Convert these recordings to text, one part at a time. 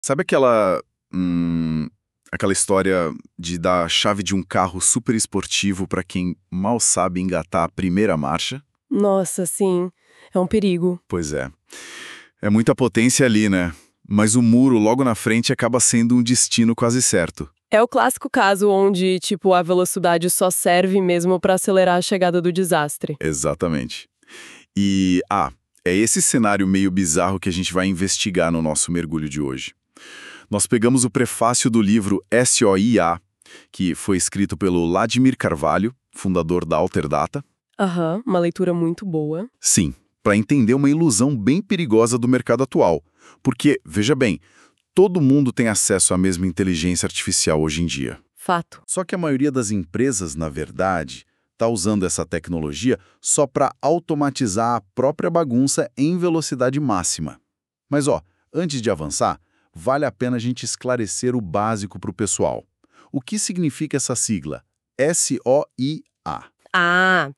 Sabe aquela história de dar a chave de um carro super esportivo para quem mal sabe engatar a primeira marcha? Nossa, sim. É um perigo. Pois é. É muita potência ali, né? Mas o muro logo na frente acaba sendo um destino quase certo. É o clássico caso onde, tipo, a velocidade só serve mesmo pra acelerar a chegada do desastre. Exatamente. É esse cenário meio bizarro que a gente vai investigar no nosso mergulho de hoje. Nós pegamos o prefácio do livro SOIA, que foi escrito pelo Vladimir Carvalho, fundador da Alterdata. Aham, uma leitura muito boa. Sim, para entender uma ilusão bem perigosa do mercado atual. Porque, veja bem, todo mundo tem acesso à mesma inteligência artificial hoje em dia. Fato. Só que a maioria das empresas, na verdade, está usando essa tecnologia só para automatizar a própria bagunça em velocidade máxima. Mas, antes de avançar, vale a pena a gente esclarecer o básico para o pessoal. O que significa essa sigla? SOIA. Ah,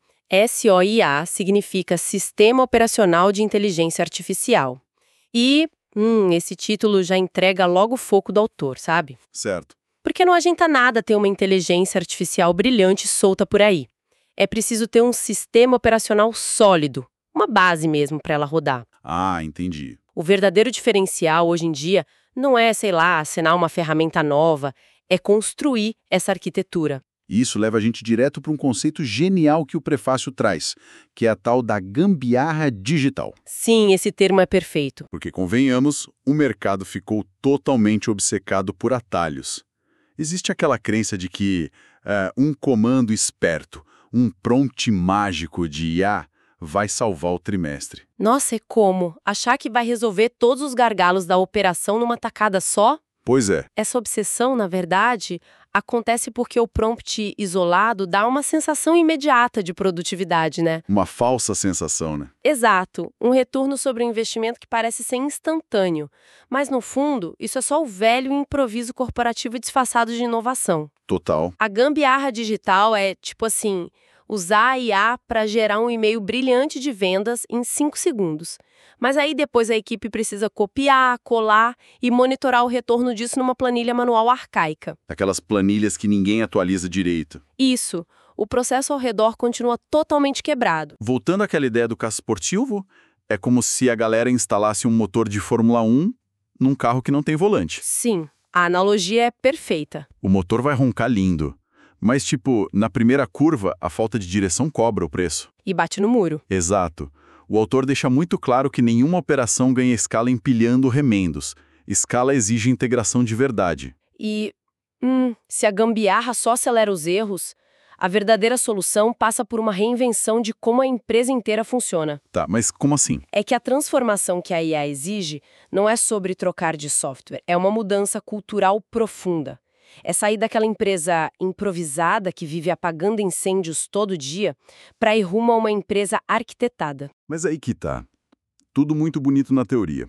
SOIA significa Sistema Operacional de Inteligência Artificial. E, esse título já entrega logo o foco do autor, sabe? Certo. Porque não adianta nada ter uma inteligência artificial brilhante solta por aí. É preciso ter um sistema operacional sólido, uma base mesmo para ela rodar. Ah, entendi. O verdadeiro diferencial hoje em dia não é, sei lá, assinar uma ferramenta nova, é construir essa arquitetura. E isso leva a gente direto para um conceito genial que o prefácio traz, que é a tal da gambiarra digital. Sim, esse termo é perfeito. Porque, convenhamos, o mercado ficou totalmente obcecado por atalhos. Existe aquela crença de que um comando esperto, um prompt mágico de IA vai salvar o trimestre. Nossa, é como? Achar que vai resolver todos os gargalos da operação numa tacada só? Pois é, Essa obsessão, na verdade, acontece porque o prompt isolado dá uma sensação imediata de produtividade, né? uma falsa sensação, né? Exato, um retorno sobre o investimento que parece ser instantâneo. Mas, no fundo, isso é só o velho improviso corporativo disfarçado de inovação. Total. A gambiarra digital é, tipo assim, usar a IA para gerar um e-mail brilhante de vendas em 5 segundos. Mas aí depois a equipe precisa copiar, colar e monitorar o retorno disso numa planilha manual arcaica. Aquelas planilhas que ninguém atualiza direito. Isso, o processo ao redor continua totalmente quebrado. Voltando àquela ideia do carro esportivo, é como se a galera instalasse um motor de Fórmula 1 num carro que não tem volante. Sim, a analogia é perfeita. O motor vai roncar lindo. Mas, na primeira curva, a falta de direção cobra o preço. E bate no muro. Exato. O autor deixa muito claro que nenhuma operação ganha escala empilhando remendos. Escala exige integração de verdade. E, se a gambiarra só acelera os erros, a verdadeira solução passa por uma reinvenção de como a empresa inteira funciona. Tá, mas como assim? É que a transformação que a IA exige não é sobre trocar de software, é uma mudança cultural profunda. É sair daquela empresa improvisada que vive apagando incêndios todo dia para ir rumo a uma empresa arquitetada. Mas aí que tá. Tudo muito bonito na teoria.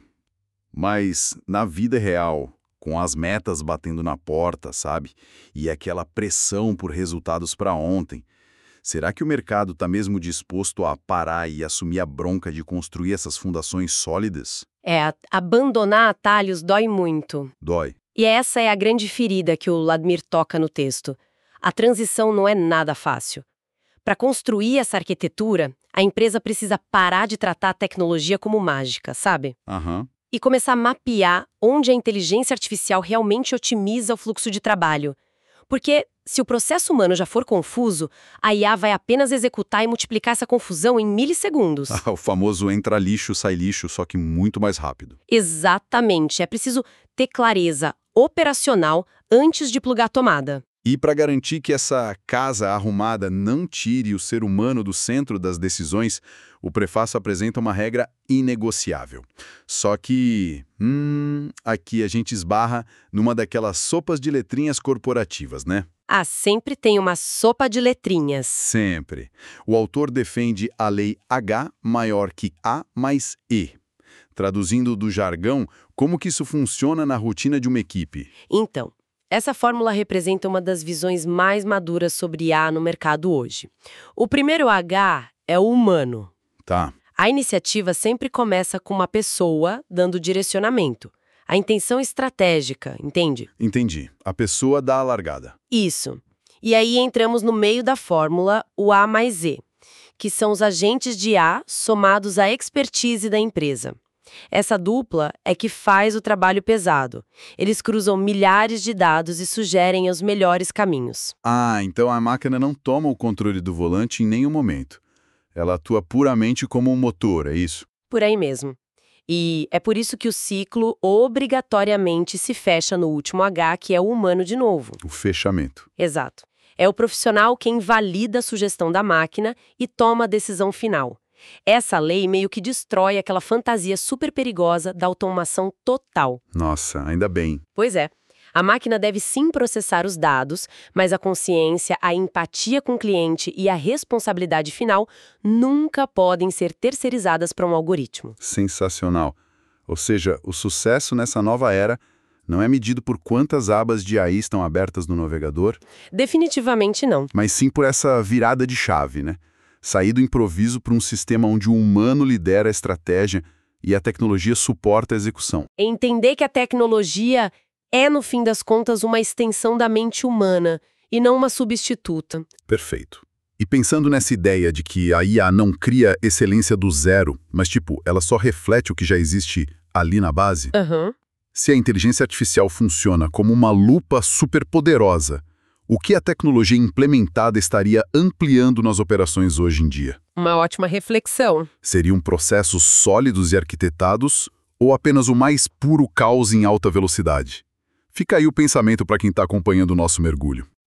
Mas na vida real, com as metas batendo na porta, sabe? E aquela pressão por resultados para ontem. Será que o mercado está mesmo disposto a parar e assumir a bronca de construir essas fundações sólidas? Abandonar atalhos dói muito. Dói. E essa é a grande ferida que o Vladimir toca no texto. A transição não é nada fácil. Para construir essa arquitetura, a empresa precisa parar de tratar a tecnologia como mágica, sabe? Aham. E começar a mapear onde a inteligência artificial realmente otimiza o fluxo de trabalho. Porque, se o processo humano já for confuso, a IA vai apenas executar e multiplicar essa confusão em milissegundos. O famoso entra lixo, sai lixo, só que muito mais rápido. Exatamente. É preciso ter clareza operacional antes de plugar a tomada. E para garantir que essa casa arrumada não tire o ser humano do centro das decisões, o prefácio apresenta uma regra inegociável. Só que, aqui a gente esbarra numa daquelas sopas de letrinhas corporativas, né? Sempre tem uma sopa de letrinhas. Sempre. O autor defende a lei H maior que A mais E. Traduzindo do jargão, como que isso funciona na rotina de uma equipe? Então, essa fórmula representa uma das visões mais maduras sobre IA no mercado hoje. O primeiro H é o humano. Tá. A iniciativa sempre começa com uma pessoa dando direcionamento. A intenção estratégica, entende? Entendi. A pessoa dá a largada. Isso. E aí entramos no meio da fórmula, o A mais E, que são os agentes de A somados à expertise da empresa. Essa dupla é que faz o trabalho pesado. Eles cruzam milhares de dados e sugerem os melhores caminhos. Ah, então a máquina não toma o controle do volante em nenhum momento. Ela atua puramente como um motor, é isso? Por aí mesmo. E é por isso que o ciclo obrigatoriamente se fecha no último H, que é o humano de novo. O fechamento. Exato. É o profissional quem valida a sugestão da máquina e toma a decisão final. Essa lei meio que destrói aquela fantasia super perigosa da automação total. Nossa, ainda bem. Pois é. A máquina deve sim processar os dados, mas a consciência, a empatia com o cliente e a responsabilidade final nunca podem ser terceirizadas para um algoritmo. Sensacional. Ou seja, o sucesso nessa nova era não é medido por quantas abas de AI estão abertas no navegador, Definitivamente não. mas sim por essa virada de chave, né? Sair do improviso para um sistema onde o humano lidera a estratégia e a tecnologia suporta a execução. Entender que a tecnologia é, no fim das contas, uma extensão da mente humana e não uma substituta. Perfeito. E pensando nessa ideia de que a IA não cria excelência do zero, mas ela só reflete o que já existe ali na base, se a inteligência artificial funciona como uma lupa superpoderosa, o que a tecnologia implementada estaria ampliando nas operações hoje em dia? Uma ótima reflexão. Seriam processos sólidos e arquitetados ou apenas o mais puro caos em alta velocidade? Fica aí o pensamento para quem está acompanhando o nosso mergulho.